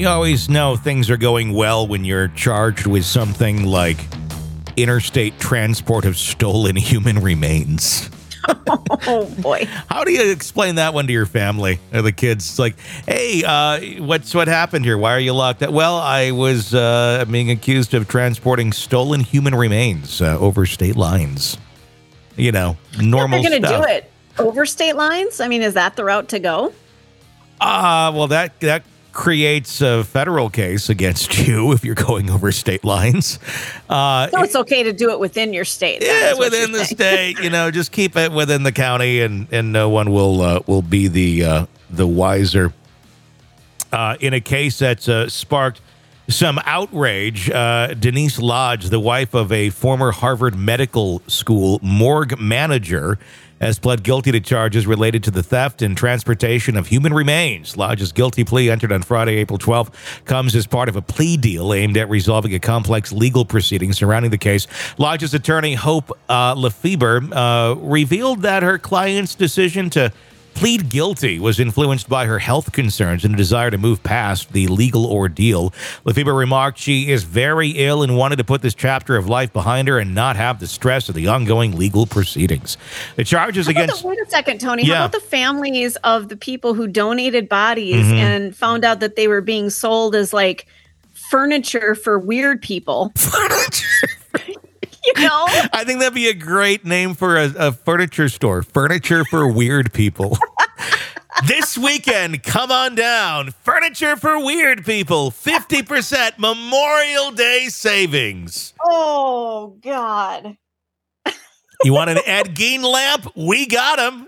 You always know things are going well when you're charged with something like interstate transport of stolen human remains. Oh, boy. How do you explain that one to your family or the kids? It's like, hey, what happened here? Why are you locked up? Well, I was being accused of transporting stolen human remains over state lines. You know, normal stuff. They're going to stuff. do it over state lines? I mean, is that the route to go? Well, that creates a federal case against you if you're going over state lines. So it's okay to do it within your state. Yeah, within the state, just keep it within the county, and no one will be the wiser. In a case that's sparked some outrage, Denise Lodge, the wife of a former Harvard Medical School morgue manager, has pled guilty to charges related to the theft and transportation of human remains. Lodge's guilty plea, entered on Friday, April 12th, comes as part of a plea deal aimed at resolving a complex legal proceeding surrounding the case. Lodge's attorney, Hope Lefebvre, revealed that her client's decision to plead guilty was influenced by her health concerns and a desire to move past the legal ordeal. Lefebvre remarked she is very ill and wanted to put this chapter of life behind her and not have the stress of the ongoing legal proceedings. The charges against... Wait a second, Tony. How about the families of the people who donated bodies and found out that they were being sold as like furniture for weird people? Furniture? I think that'd be a great name for a furniture store. Furniture for weird people. This weekend, come on down. Furniture for weird people. 50% Memorial Day savings. Oh, God. You want an Ed Gein lamp? We got them.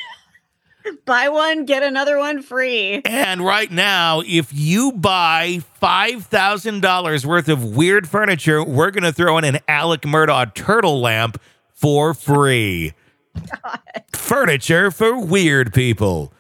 Buy one, get another one free. And right now, if you buy $5,000 worth of weird furniture, we're going to throw in an Alec Murdaugh turtle lamp for free. God. Furniture for weird people.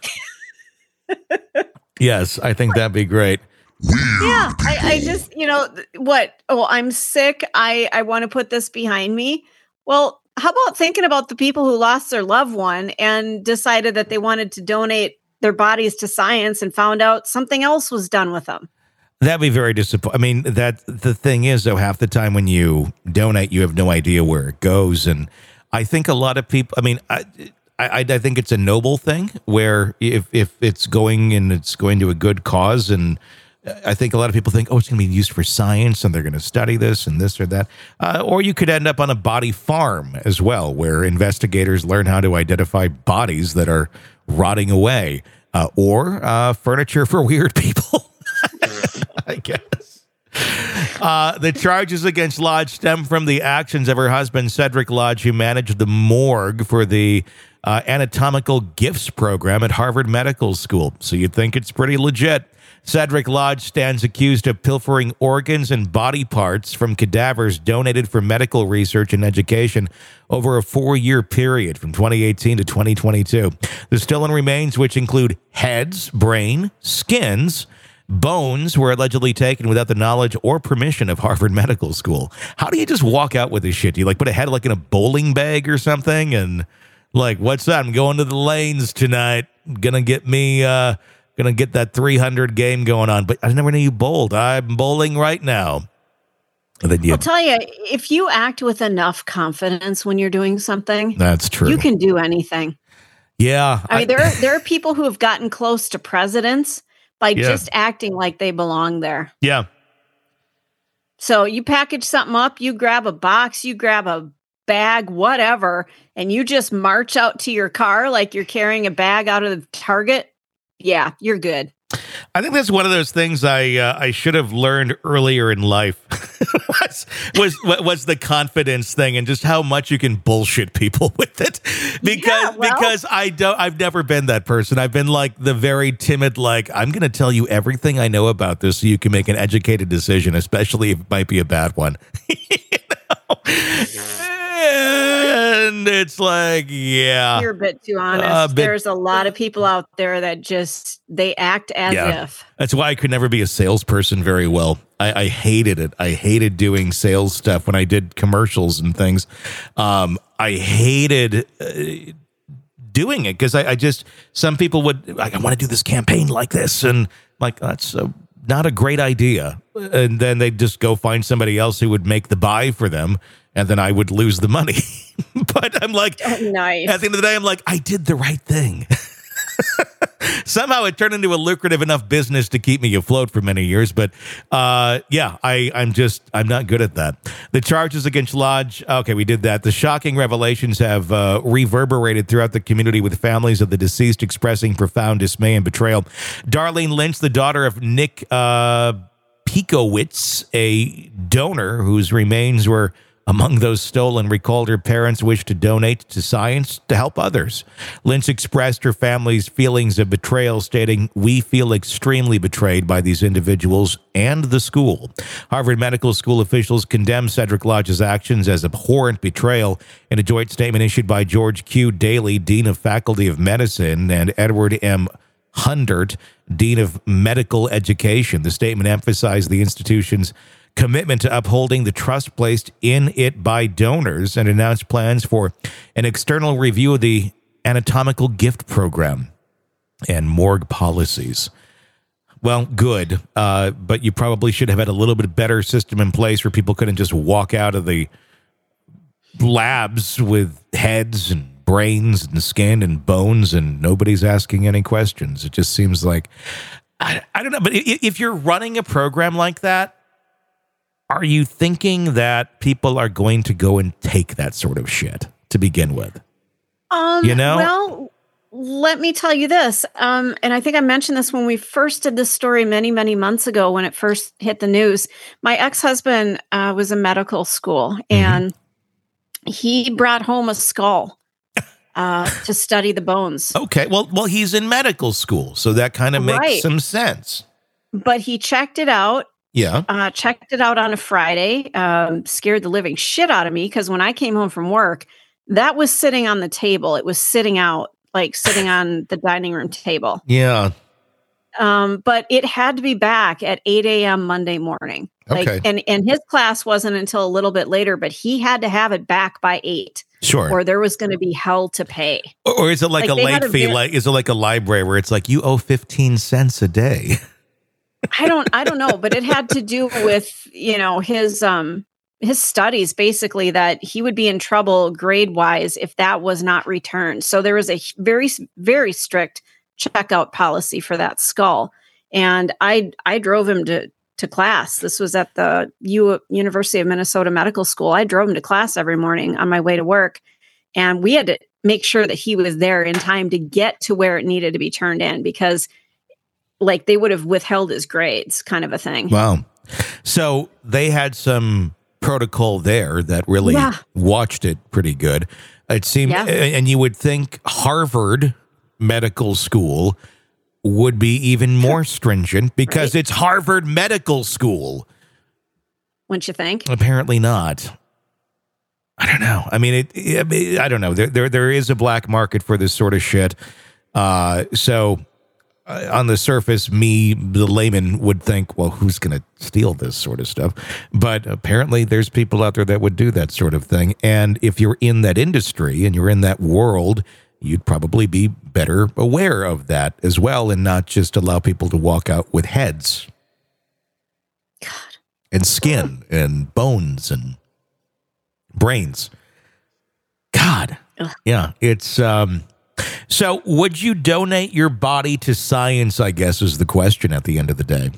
Yes, I think that'd be great. Yeah, I just, what? Oh, I'm sick. I want to put this behind me. Well, how about thinking about the people who lost their loved one and decided that they wanted to donate their bodies to science and found out something else was done with them? That'd be very disappointing. I mean, the thing is, though, half the time when you donate, you have no idea where it goes. And I think a lot of people, I mean, I think it's a noble thing where if it's going to a good cause, and I think a lot of people think, it's going to be used for science and they're going to study this and this or that. Or you could end up on a body farm as well, where investigators learn how to identify bodies that are rotting away, or furniture for weird people, I guess. The charges against Lodge stem from the actions of her husband, Cedric Lodge, who managed the morgue for the anatomical gifts program at Harvard Medical School. So you'd think it's pretty legit. Cedric Lodge stands accused of pilfering organs and body parts from cadavers donated for medical research and education over a 4-year period from 2018 to 2022. The stolen remains, which include heads, brain, skins, bones, were allegedly taken without the knowledge or permission of Harvard Medical School. How do you just walk out with this shit? Do you put a head in a bowling bag or something? And what's that? I'm going to the lanes tonight. Gonna get that 300 game going on, but I never knew you bowled. I'm bowling right now. I'll tell you, if you act with enough confidence when you're doing something, that's true. You can do anything. Yeah. I mean, there are people who have gotten close to presidents by just acting like they belong there. Yeah. So you package something up, you grab a box, you grab a bag, whatever, and you just march out to your car like you're carrying a bag out of the Target. Yeah, you're good. I think that's one of those things I should have learned earlier in life was the confidence thing and just how much you can bullshit people with it. Because I've never been that person. I've been the very timid, I'm going to tell you everything I know about this so you can make an educated decision, especially if it might be a bad one. And it's you're a bit too honest. There's a lot of people out there that they act as if. That's why I could never be a salesperson very well. I hated it. I hated doing sales stuff when I did commercials and things. I hated doing it because I just, some people would I want to do this campaign like this, and that's not a great idea. And then they'd just go find somebody else who would make the buy for them, and then I would lose the money. But I'm like, nice. At the end of the day, I'm like, I did the right thing. Somehow it turned into a lucrative enough business to keep me afloat for many years. But I'm not good at that. The charges against Lodge. Okay, we did that. The shocking revelations have reverberated throughout the community, with families of the deceased expressing profound dismay and betrayal. Darlene Lynch, the daughter of Nick Pikowitz, a donor whose remains were among those stolen, recalled her parents wished to donate to science to help others. Lynch expressed her family's feelings of betrayal, stating, "We feel extremely betrayed by these individuals and the school." Harvard Medical School officials condemned Cedric Lodge's actions as abhorrent betrayal in a joint statement issued by George Q. Daly, Dean of Faculty of Medicine, and Edward M. Hundert, Dean of Medical Education. The statement emphasized the institution's commitment to upholding the trust placed in it by donors, and announced plans for an external review of the anatomical gift program and morgue policies. Well, good, but you probably should have had a little bit better system in place where people couldn't just walk out of the labs with heads and brains and skin and bones and nobody's asking any questions. It just seems like, I don't know, but if you're running a program like that, are you thinking that people are going to go and take that sort of shit to begin with? Well, let me tell you this. And I think I mentioned this when we first did this story many, many months ago when it first hit the news. My ex-husband was in medical school, and he brought home a skull to study the bones. Okay. Well, he's in medical school, so that kind of makes some sense. But he checked it out. Yeah. Checked it out on a Friday, scared the living shit out of me, because when I came home from work, that was sitting on the table. It was sitting out, like sitting on the dining room table. Yeah. But it had to be back at 8 a.m. Monday morning. Okay. And his class wasn't until a little bit later, but he had to have it back by 8. Sure. Or there was going to be hell to pay. Or is it like a late fee? Is it like a library where it's like you owe 15 cents a day? I don't know, but it had to do with, his studies, basically, that he would be in trouble grade wise if that was not returned. So there was a very, very strict checkout policy for that skull. And I drove him to class. This was at the University of Minnesota Medical School. I drove him to class every morning on my way to work. And we had to make sure that he was there in time to get to where it needed to be turned in, because like they would have withheld his grades, kind of a thing. Wow. So they had some protocol there that really watched it pretty good. It seemed, and you would think Harvard Medical School would be even more stringent because it's Harvard Medical School. Wouldn't you think? Apparently not. I don't know. I mean, I don't know. There is a black market for this sort of shit. On the surface, me, the layman, would think, well, who's going to steal this sort of stuff? But apparently there's people out there that would do that sort of thing. And if you're in that industry and you're in that world, you'd probably be better aware of that as well, and not just allow people to walk out with heads. God. And skin and bones and brains. God. Ugh. Yeah, it's... So would you donate your body to science, I guess, is the question at the end of the day.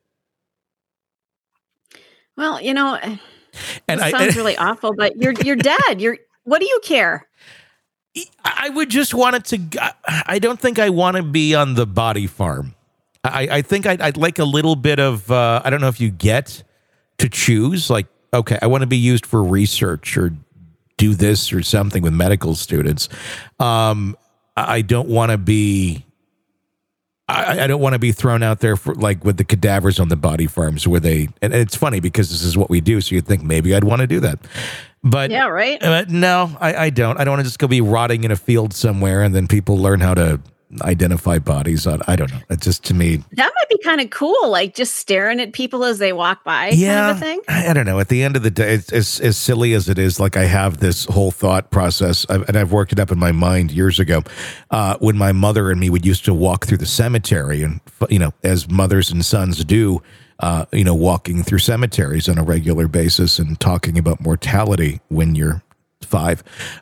Well, it sounds really awful, but you're dead. What do you care? I would just want it to, I don't think I want to be on the body farm. I think I'd like a little bit of, I don't know if you get to choose, like, okay, I want to be used for research or do this or something with medical students. I don't want to be. I don't want to be thrown out there for like with the cadavers on the body farms where they. And it's funny because this is what we do, so you'd think maybe I'd want to do that, but yeah, right. No, I don't. I don't want to just go be rotting in a field somewhere and then people learn how to identify bodies on. I don't know. It's just, to me, that might be kind of cool, like just staring at people as they walk by. Yeah, kind of a thing. I don't know. At the end of the day, it's as silly as it is. Like, I have this whole thought process, and I've worked it up in my mind years ago, when my mother and me would used to walk through the cemetery, and as mothers and sons do, walking through cemeteries on a regular basis and talking about mortality when you're 5.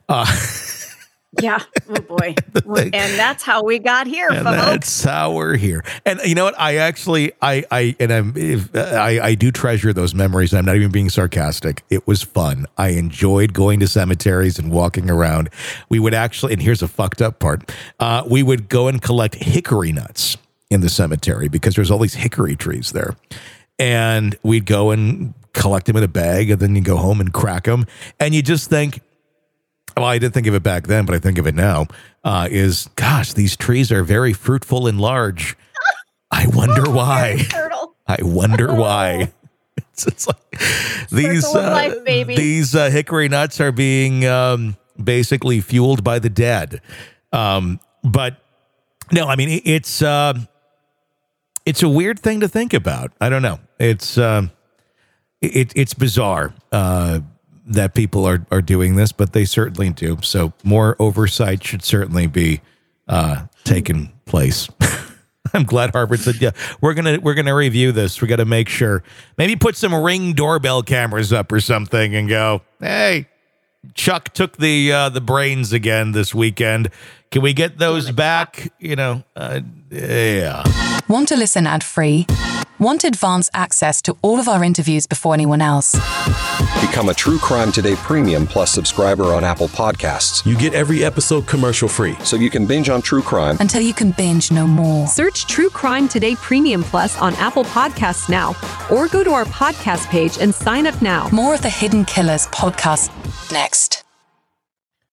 Yeah. Oh boy. And that's how we got here, folks. That's how we're here. And you know what? I actually, I do treasure those memories. And I'm not even being sarcastic. It was fun. I enjoyed going to cemeteries and walking around. We would actually, and here's a fucked up part. We would go and collect hickory nuts in the cemetery because there's all these hickory trees there. And we'd go and collect them in a bag, and then you go home and crack them. And you just think, well, I didn't think of it back then, but I think of it now, gosh, these trees are very fruitful and large. I wonder why. I wonder why. It's like these hickory nuts are being basically fueled by the dead. But no, I mean, it's a weird thing to think about. I don't know. It's bizarre that people are doing this, but they certainly do. So more oversight should certainly be taking place. I'm glad Harvard said, yeah, we're gonna review this. We got to make sure. Maybe put some Ring doorbell cameras up or something, and go, hey, Chuck took the brains again this weekend. Can we get those back? Yeah. Want to listen ad-free? Want advance access to all of our interviews before anyone else? Become a True Crime Today Premium Plus subscriber on Apple Podcasts. You get every episode commercial-free. So you can binge on true crime until you can binge no more. Search True Crime Today Premium Plus on Apple Podcasts now, or go to our podcast page and sign up now. More of the Hidden Killers podcast next.